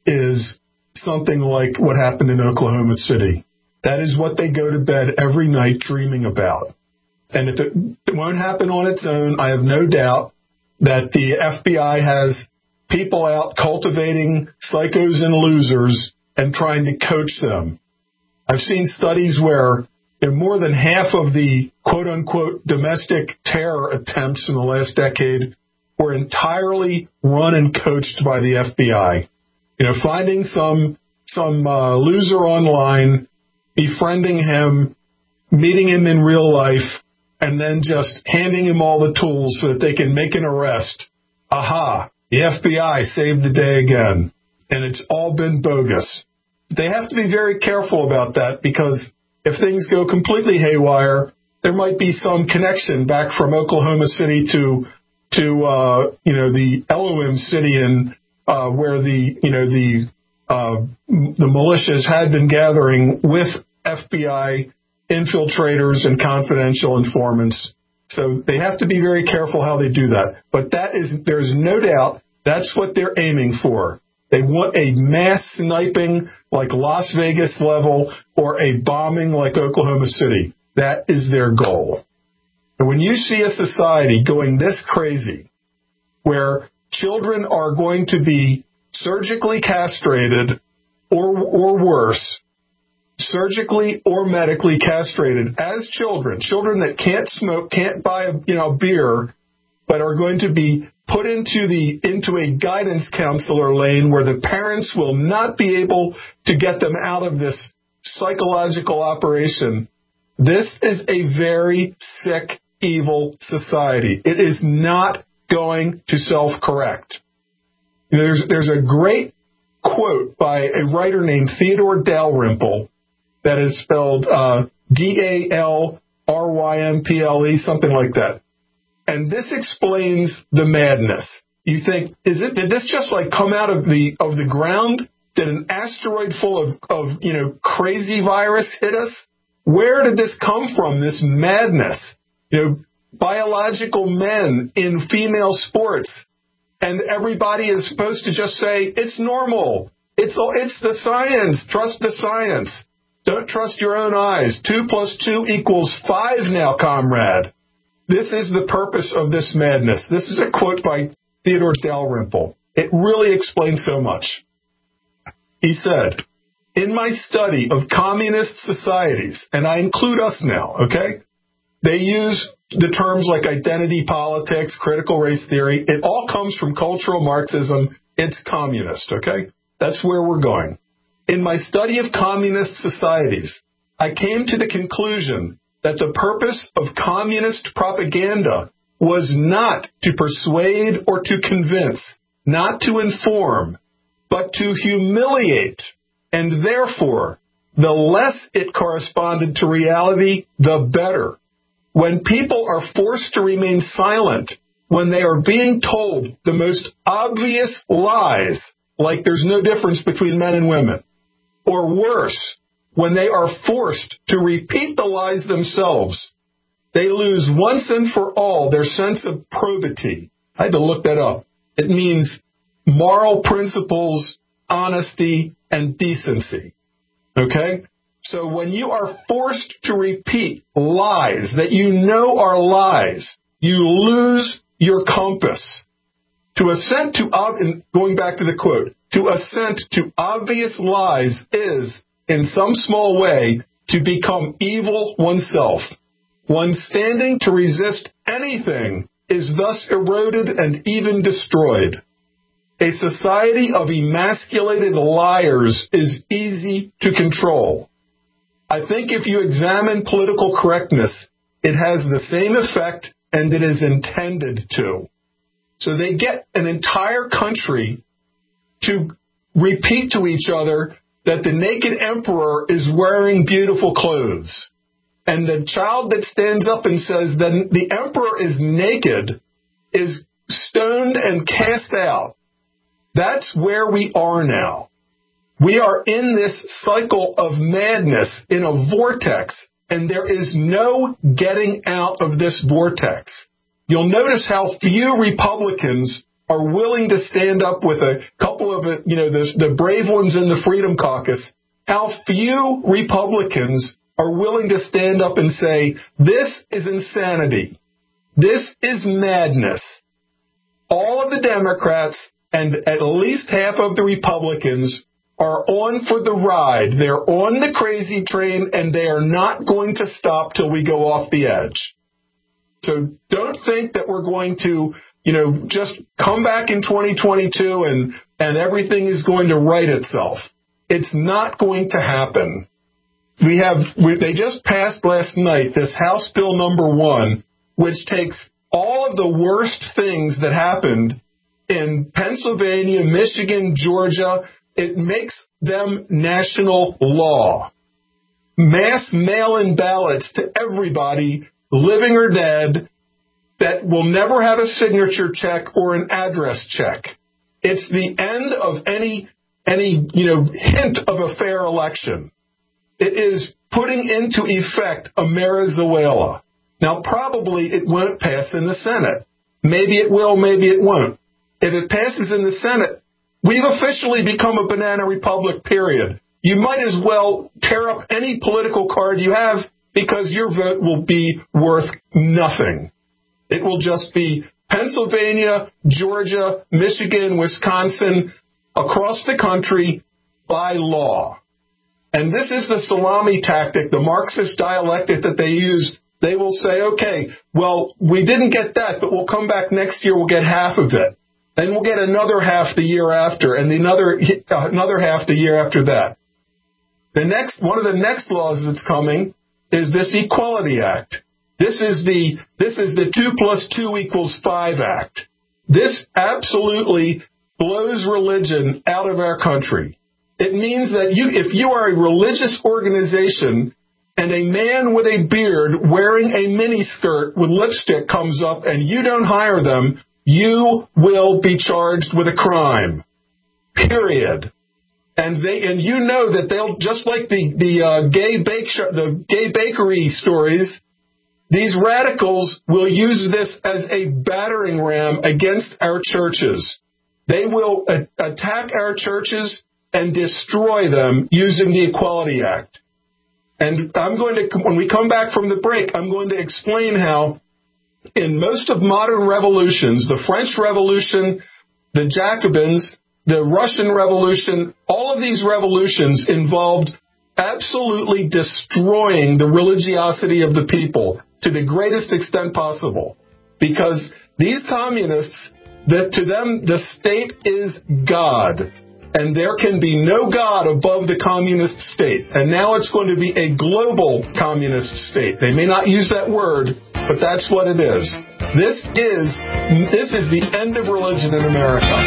is something like what happened in Oklahoma City. That is what they go to bed every night dreaming about. And if it, it won't happen on its own, I have no doubt that the F B I has people out cultivating psychos and losers and trying to coach them. I've seen studies where you know, more than half of the quote-unquote domestic terror attempts in the last decade were entirely run and coached by the F B I. You know, finding some some uh, loser online, befriending him, meeting him in real life, and then just handing him all the tools so that they can make an arrest. Aha, the F B I saved the day again. And it's all been bogus. They have to be very careful about that because if things go completely haywire, there might be some connection back from Oklahoma City to, to uh, you know, the Elohim city in, uh, where the, you know, the, uh, the militias had been gathering with F B I infiltrators and confidential informants. So they have to be very careful how they do that. But that is, there's no doubt that's what they're aiming for. They want a mass sniping like Las Vegas level or a bombing like Oklahoma City. That is their goal. And when you see a society going this crazy, where children are going to be surgically castrated or, or worse, surgically or medically castrated as children, children that can't smoke, can't buy a you know beer, but are going to be put into the into a guidance counselor lane where the parents will not be able to get them out of this psychological operation. This is a very sick, evil society. It is not going to self-correct. There's there's a great quote by a writer named Theodore Dalrymple. That is spelled uh, D A L R Y M P L E, something like that. And this explains the madness. You think, is it? Did this just like come out of the of the ground? Did an asteroid full of, of you know crazy virus hit us? Where did this come from? This madness, you know, biological men in female sports, and everybody is supposed to just say it's normal. It's it's the science. Trust the science. Don't trust your own eyes. Two plus two equals five now, comrade. This is the purpose of this madness. This is a quote by Theodore Dalrymple. It really explains so much. He said, in my study of communist societies, and I include us now, okay? They use the terms like identity politics, critical race theory. It all comes from cultural Marxism. It's communist, okay? That's where we're going. In my study of communist societies, I came to the conclusion that the purpose of communist propaganda was not to persuade or to convince, not to inform, but to humiliate, and therefore, the less it corresponded to reality, the better. When people are forced to remain silent, when they are being told the most obvious lies, like there's no difference between men and women, or worse, when they are forced to repeat the lies themselves, they lose once and for all their sense of probity. I had to look that up. It means moral principles, honesty, and decency. Okay? So when you are forced to repeat lies that you know are lies, you lose your compass. To assent to, going back to the quote, to assent to obvious lies is, in some small way, to become evil oneself. One standing to resist anything is thus eroded and even destroyed. A society of emasculated liars is easy to control. I think if you examine political correctness, it has the same effect and it is intended to. So they get an entire country to repeat to each other that the naked emperor is wearing beautiful clothes. And the child that stands up and says that the emperor is naked is stoned and cast out. That's where we are now. We are in this cycle of madness in a vortex, and there is no getting out of this vortex. You'll notice how few Republicans are willing to stand up with a couple of, the, you know, the, the brave ones in the Freedom Caucus. How few Republicans are willing to stand up and say, this is insanity. This is madness. All of the Democrats and at least half of the Republicans are on for the ride. They're on the crazy train, and they are not going to stop till we go off the edge. So don't think that we're going to, you know, just come back in twenty twenty-two and, and everything is going to right itself. It's not going to happen. We have, we, they just passed last night this House Bill number one, which takes all of the worst things that happened in Pennsylvania, Michigan, Georgia. It makes them national law. Mass mail-in ballots to everybody, living or dead, that will never have a signature check or an address check. It's the end of any, any, you know, hint of a fair election. It is putting into effect a Marizuela. Now, probably it won't pass in the Senate. Maybe it will, maybe it won't. If it passes in the Senate, we've officially become a banana republic, period. You might as well tear up any political card you have because your vote will be worth nothing. It will just be Pennsylvania, Georgia, Michigan, Wisconsin, across the country by law. And this is the salami tactic, the Marxist dialectic that they use. They will say, okay, well, we didn't get that, but we'll come back next year, we'll get half of it. Then we'll get another half the year after, and the another, another half the year after that. The next, one of the next laws that's coming is this Equality Act. This is the, this is the two plus two equals five act. This absolutely blows religion out of our country. It means that you, if you are a religious organization and a man with a beard wearing a miniskirt with lipstick comes up and you don't hire them, you will be charged with a crime. Period. And they, and you know that they'll, just like the, the, uh, gay bake, sh- the gay bakery stories, these radicals will use this as a battering ram against our churches. They will a- attack our churches and destroy them using the Equality Act. And I'm going to, when we come back from the break, I'm going to explain how in most of modern revolutions, the French Revolution, the Jacobins, the Russian Revolution, all of these revolutions involved absolutely destroying the religiosity of the people to the greatest extent possible. Because these communists, that to them, the state is God. And there can be no God above the communist state. And now it's going to be a global communist state. They may not use that word, but that's what it is. This is, this is the end of religion in America.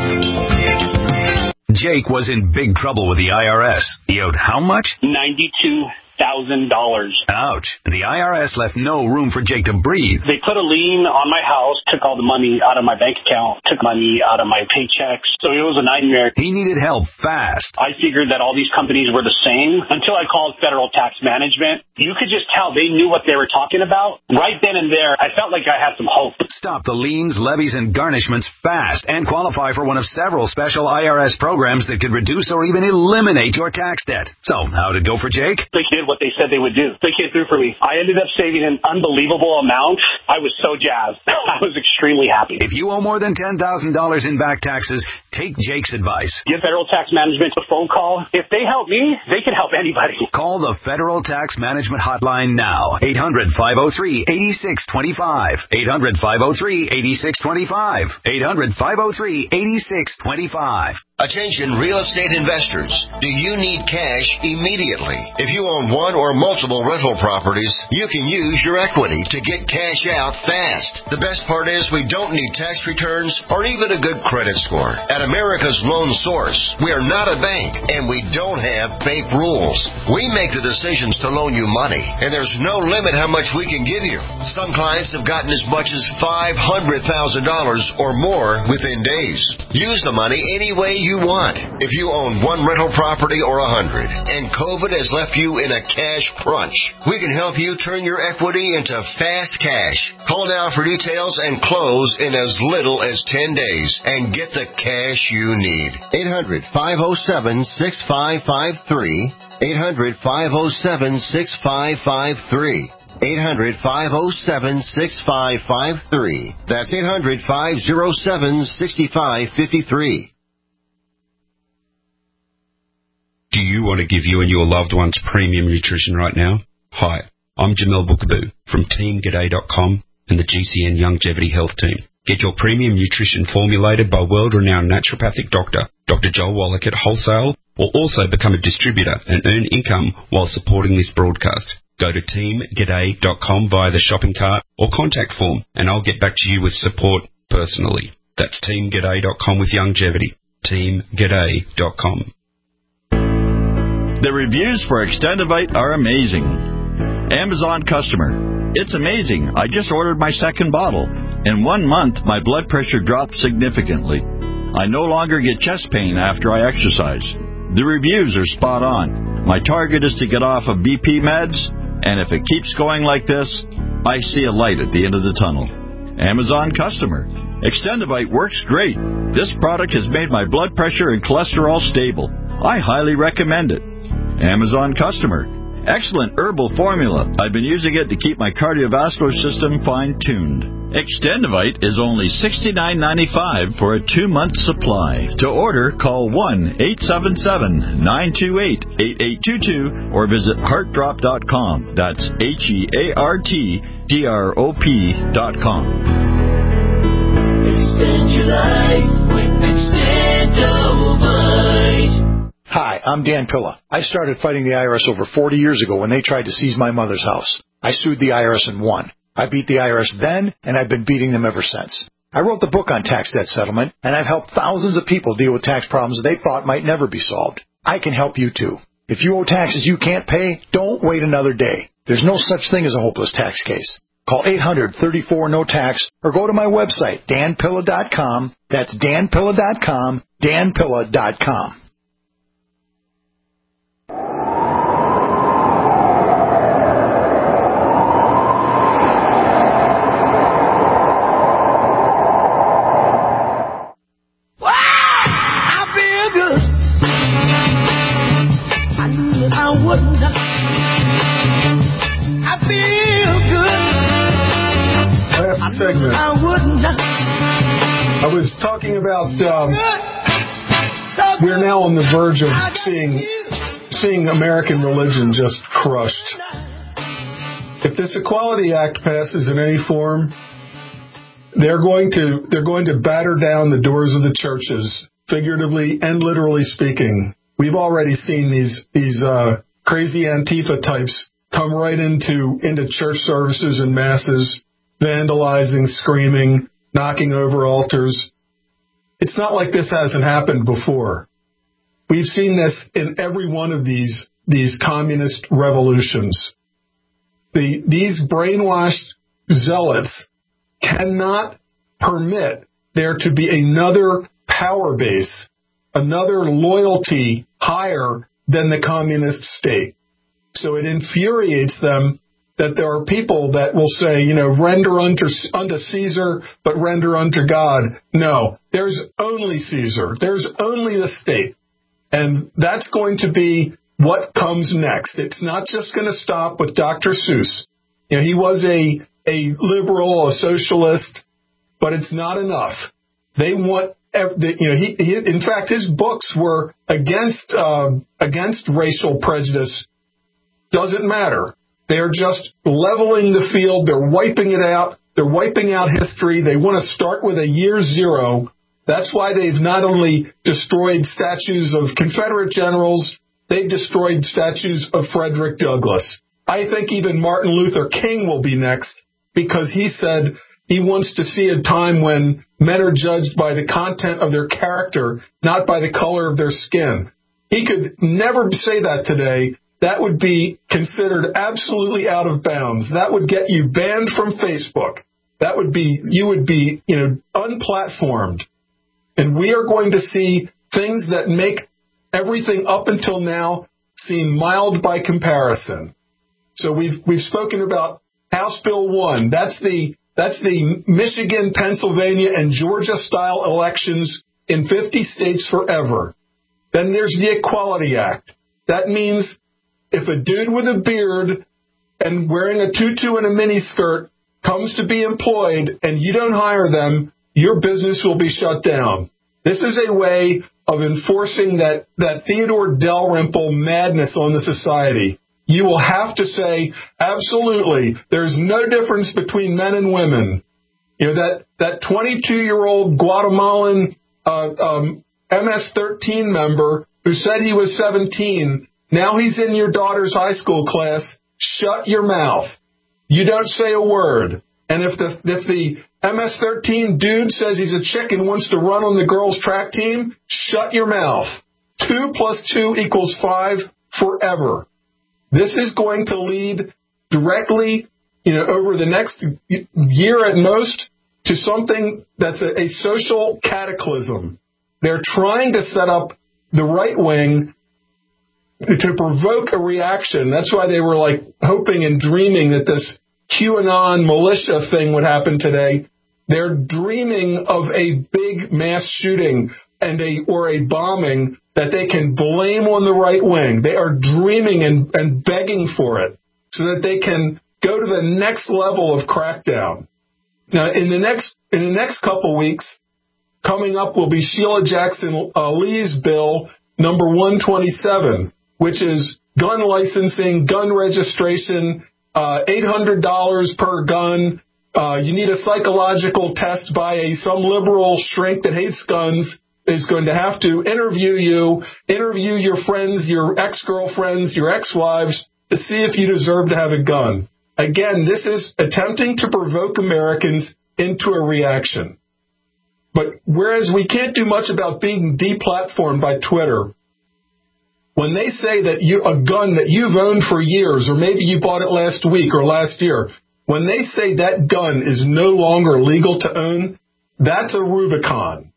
Jake was in big trouble with the I R S. He owed how much? ninety-two thousand dollars. Ouch. The I R S left no room for Jake to breathe. They put a lien on my house, took all the money out of my bank account, took money out of my paychecks. So it was a nightmare. He needed help fast. I figured that all these companies were the same until I called Federal Tax Management. You could just tell they knew what they were talking about. Right then and there, I felt like I had some hope. Stop the liens, levies, and garnishments fast and qualify for one of several special I R S programs that could reduce or even eliminate your tax debt. So, how'd it go for Jake? They did what they said they would do. They came through for me. I ended up saving an unbelievable amount. I was so jazzed. I was extremely happy. If you owe more than ten thousand dollars in back taxes, take Jake's advice. Give Federal Tax Management a phone call. If they help me, they can help anybody. Call the Federal Tax Management Hotline now. eight hundred, five oh three, eight six two five. eight hundred, five oh three, eight six two five. eight hundred, five oh three, eight six two five. Attention real estate investors. Do you need cash immediately? If you own one or multiple rental properties, you can use your equity to get cash out fast. The best part is we don't need tax returns or even a good credit score. At America's Loan Source, we are not a bank and we don't have bank rules. We make the decisions to loan you money and there's no limit how much we can give you. Some clients have gotten as much as five hundred thousand dollars or more within days. Use the money any way you you want. If you own one rental property or a hundred, and COVID has left you in a cash crunch, we can help you turn your equity into fast cash. Call now for details and close in as little as ten days and get the cash you need. eight hundred, five oh seven, six five five three. eight hundred, five oh seven, six five five three. eight hundred, five oh seven, six five five three. That's eight hundred, five oh seven, six five five three. Do you want to give you and your loved ones premium nutrition right now? Hi, I'm Jamel Bookaboo from Team G'day dot com and the G C N Longevity Health Team. Get your premium nutrition formulated by world-renowned naturopathic doctor, Doctor Joel Wallach at Wholesale, or also become a distributor and earn income while supporting this broadcast. Go to Team G'day dot com via the shopping cart or contact form, and I'll get back to you with support personally. That's Team G'day dot com with Longevity. Team G'day dot com. The reviews for Extendivite are amazing. Amazon customer. It's amazing. I just ordered my second bottle. In one month, my blood pressure dropped significantly. I no longer get chest pain after I exercise. The reviews are spot on. My target is to get off of B P meds, and if it keeps going like this, I see a light at the end of the tunnel. Amazon customer. Extendivite works great. This product has made my blood pressure and cholesterol stable. I highly recommend it. Amazon customer. Excellent herbal formula. I've been using it to keep my cardiovascular system fine-tuned. Extendivite is only sixty-nine ninety-five for a two-month supply. To order, call one eight seven seven, nine two eight, eight eight two two or visit heart drop dot com. That's H E A R T D R O P dot com. Extend your life with Extendivite. Hi, I'm Dan Pilla. I started fighting the I R S over forty years ago when they tried to seize my mother's house. I sued the I R S and won. I beat the I R S then, and I've been beating them ever since. I wrote the book on tax debt settlement, and I've helped thousands of people deal with tax problems they thought might never be solved. I can help you too. If you owe taxes you can't pay, don't wait another day. There's no such thing as a hopeless tax case. Call eight hundred, thirty-four, no tax or go to my website, dan pilla dot com. That's dan pilla dot com, dan pilla dot com. Segment. I was talking about um, we're now on the verge of seeing seeing American religion just crushed. If this Equality Act passes in any form, they're going to they're going to batter down the doors of the churches, figuratively and literally speaking. We've already seen these these uh, crazy Antifa types come right into into church services and masses, vandalizing, screaming, knocking over altars. It's not like this hasn't happened before. We've seen this in every one of these these communist revolutions. The, these brainwashed zealots cannot permit there to be another power base, another loyalty higher than the communist state. So it infuriates them that there are people that will say, you know, render unto, unto Caesar, but render unto God. No, there's only Caesar. There's only the state. And that's going to be what comes next. It's not just going to stop with Doctor Seuss. You know, he was a, a liberal, a socialist, but it's not enough. They want, you know, he, he in fact, his books were against, uh, against racial prejudice. Doesn't matter. They're just leveling the field. They're wiping it out. They're wiping out history. They want to start with a year zero. That's why they've not only destroyed statues of Confederate generals, they've destroyed statues of Frederick Douglass. I think even Martin Luther King will be next because he said he wants to see a time when men are judged by the content of their character, not by the color of their skin. He could never say that today. That would be considered absolutely out of bounds. That would get you banned from Facebook. That would be, you would be, you know, unplatformed. And we are going to see things that make everything up until now seem mild by comparison. So we've we've spoken about House Bill one. That's the that's the Michigan, Pennsylvania, and Georgia style elections in fifty states forever. Then there's the Equality Act. That means if a dude with a beard and wearing a tutu and a miniskirt comes to be employed and you don't hire them, your business will be shut down. This is a way of enforcing that, that Theodore Dalrymple madness on the society. You will have to say, absolutely, there's no difference between men and women. You know, that, that twenty-two-year-old Guatemalan uh, um, M S thirteen member who said he was seventeen, now he's in your daughter's high school class. Shut your mouth. You don't say a word. And if the if the M S thirteen dude says he's a chick and wants to run on the girls' track team, shut your mouth. Two plus two equals five forever. This is going to lead directly, you know, over the next year at most to something that's a, a social cataclysm. They're trying to set up the right wing to provoke a reaction. That's why they were like hoping and dreaming that this QAnon militia thing would happen today. They're dreaming of a big mass shooting and a or a bombing that they can blame on the right wing. They are dreaming and, and begging for it so that they can go to the next level of crackdown. Now, in the next in the next couple weeks, coming up will be Sheila Jackson uh, Lee's bill number one twenty-seven, which is gun licensing, gun registration, uh, eight hundred dollars per gun. Uh, you need a psychological test by a some liberal shrink that hates guns is going to have to interview you, interview your friends, your ex-girlfriends, your ex-wives to see if you deserve to have a gun. Again, this is attempting to provoke Americans into a reaction. But whereas we can't do much about being deplatformed by Twitter, when they say that you a gun that you've owned for years, or maybe you bought it last week or last year, when they say that gun is no longer legal to own, that's a Rubicon.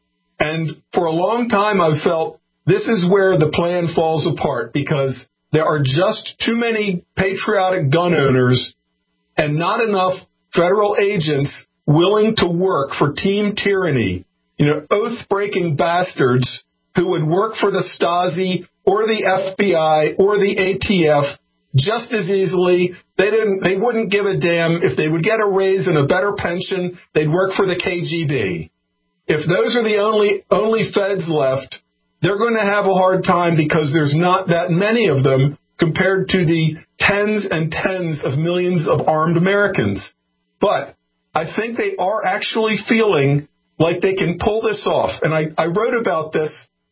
And for a long time, I've felt this is where the plan falls apart because there are just too many patriotic gun owners and not enough federal agents willing to work for team tyranny, you know, oath-breaking bastards who would work for the Stasi or the F B I or the A T F just as easily. They didn't. They wouldn't give a damn if they would get a raise and a better pension. They'd work for the K G B. If those are the only only feds left, they're going to have a hard time because there's not that many of them compared to the tens and tens of millions of armed Americans. But I think they are actually feeling like they can pull this off. And I, I wrote about this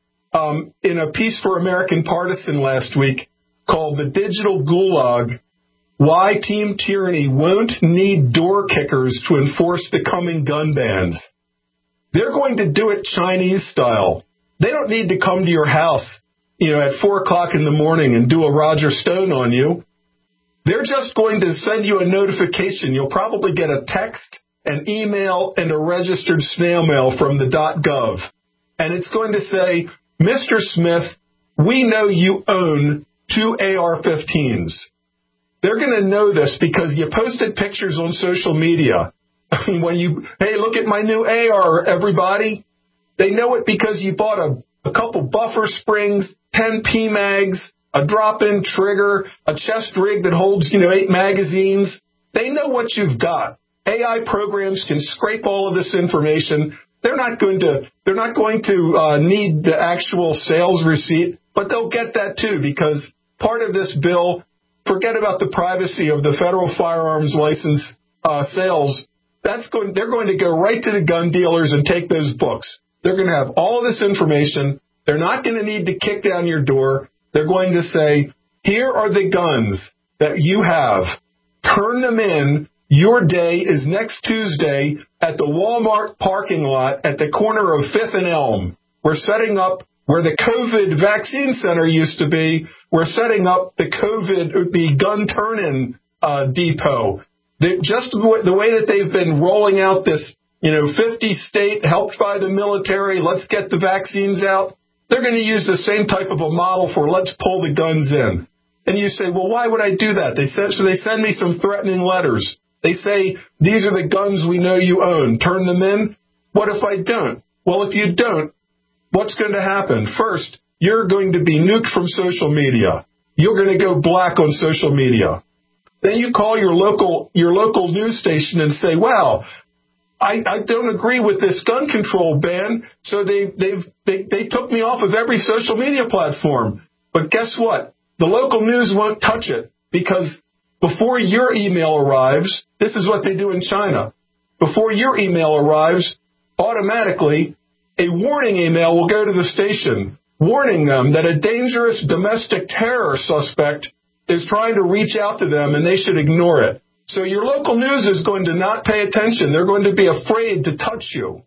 um, in a piece for American Partisan last week called The Digital Gulag, Why Team Tyranny Won't Need Door Kickers to Enforce the Coming Gun Bans. They're going to do it Chinese style. They don't need to come to your house, you know, at four o'clock in the morning and do a Roger Stone on you. They're just going to send you a notification. You'll probably get a text, an email, and a registered snail mail from the .gov. And it's going to say, Mister Smith, we know you own two A R fifteens. They're going to know this because you posted pictures on social media. When you, hey, look at my new A R, everybody. They know it because you bought a, a couple buffer springs, ten P mags, a drop-in trigger, a chest rig that holds, you know, eight magazines. They know what you've got. A I programs can scrape all of this information. They're not going to, they're not going to uh, need the actual sales receipt, but they'll get that too because part of this bill, forget about the privacy of the federal firearms license uh, sales. That's going, they're going to go right to the gun dealers and take those books. They're going to have all of this information. They're not going to need to kick down your door. They're going to say, here are the guns that you have. Turn them in. Your day is next Tuesday at the Walmart parking lot at the corner of Fifth and Elm. We're setting up where the COVID vaccine center used to be. We're setting up the COVID, the gun turn-in uh, depot. They, just the way that they've been rolling out this you know, fifty state, helped by the military, let's get the vaccines out. They're going to use the same type of a model for let's pull the guns in. And you say, well, why would I do that? They said, so they send me some threatening letters. They say, these are the guns we know you own. Turn them in. What if I don't? Well, if you don't, what's going to happen? First, you're going to be nuked from social media. You're going to go black on social media. Then you call your local your local news station and say, well, I, I don't agree with this gun control ban, so they they've they, they took me off of every social media platform. But guess what? The local news won't touch it, because before your email arrives, this is what they do in China. Before your email arrives, automatically a warning email will go to the station warning them that a dangerous domestic terror suspect is trying to reach out to them and they should ignore it. So your local news is going to not pay attention. They're going to be afraid to touch you.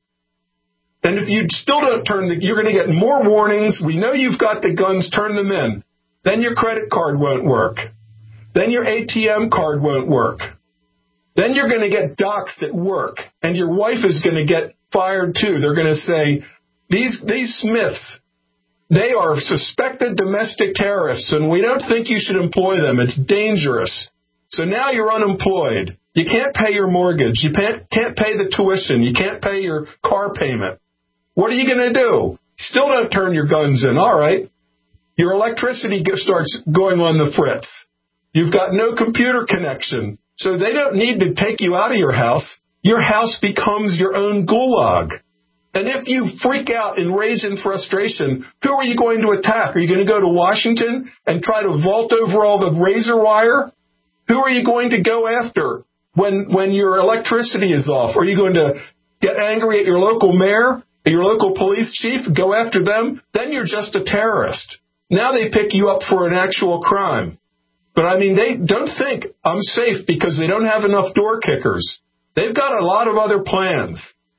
And if you still don't turn the, you're going to get more warnings. We know you've got the guns, turn them in. Then your credit card won't work. Then your A T M card won't work. Then you're going to get doxxed at work, and your wife is going to get fired too. They're going to say, these these Smiths, they are suspected domestic terrorists, and we don't think you should employ them. It's dangerous. So now you're unemployed. You can't pay your mortgage. You can't, can't pay the tuition. You can't pay your car payment. What are you going to do? Still don't turn your guns in. All right. Your electricity starts going on the fritz. You've got no computer connection. So they don't need to take you out of your house. Your house becomes your own gulag. And if you freak out in rage and frustration, who are you going to attack? Are you going to go to Washington and try to vault over all the razor wire? Who are you going to go after when when your electricity is off? Are you going to get angry at your local mayor, your local police chief, go after them? Then you're just a terrorist. Now they pick you up for an actual crime. But, I mean, they don't think I'm safe because they don't have enough door kickers. They've got a lot of other plans.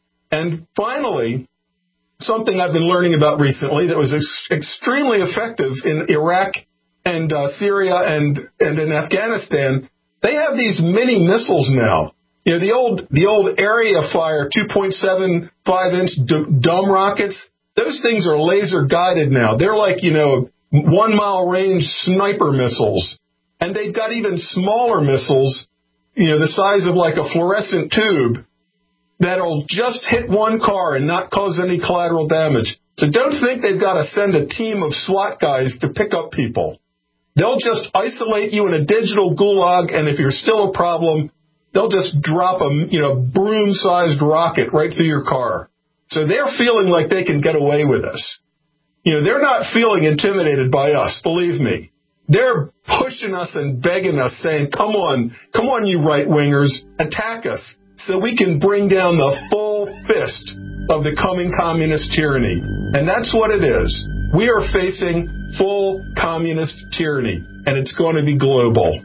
And finally, something I've been learning about recently that was ex- extremely effective in Iraq and uh, Syria and, and in Afghanistan, they have these mini missiles now. You know, the old the old area fire two point seven five inch d- dumb rockets, those things are laser guided now. They're like, you know, one mile range sniper missiles. And they've got even smaller missiles, you know, the size of like a fluorescent tube, that'll just hit one car and not cause any collateral damage. So don't think they've got to send a team of SWAT guys to pick up people. They'll just isolate you in a digital gulag, and if you're still a problem, they'll just drop a, you know, broom-sized rocket right through your car. So they're feeling like they can get away with this. You know, they're not feeling intimidated by us, believe me. They're pushing us and begging us, saying, come on, come on, you right-wingers, attack us so we can bring down the full fist of the coming communist tyranny. And that's what it is. We are facing full communist tyranny, and it's going to be global.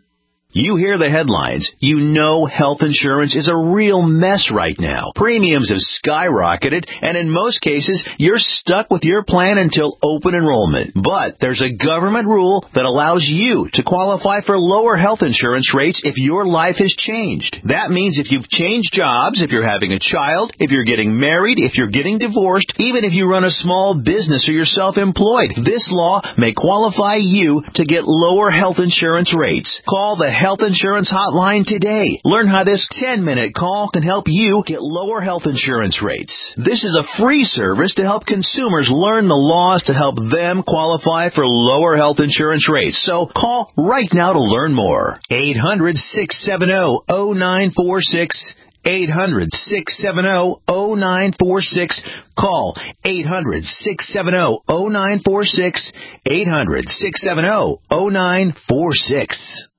You hear the headlines. You know health insurance is a real mess right now. Premiums have skyrocketed, and in most cases, you're stuck with your plan until open enrollment. But there's a government rule that allows you to qualify for lower health insurance rates if your life has changed. That means if you've changed jobs, if you're having a child, if you're getting married, if you're getting divorced, even if you run a small business or you're self-employed, this law may qualify you to get lower health insurance rates. Call the Health Insurance Hotline today. Learn how this ten-minute call can help you get lower health insurance rates. This is a free service to help consumers learn the laws to help them qualify for lower health insurance rates. So call right now to learn more. eight hundred, six seven zero, zero nine four six. eight hundred, six seven zero, zero nine four six. Call eight hundred, six seven zero, zero nine four six. eight hundred, six seven zero, zero nine four six.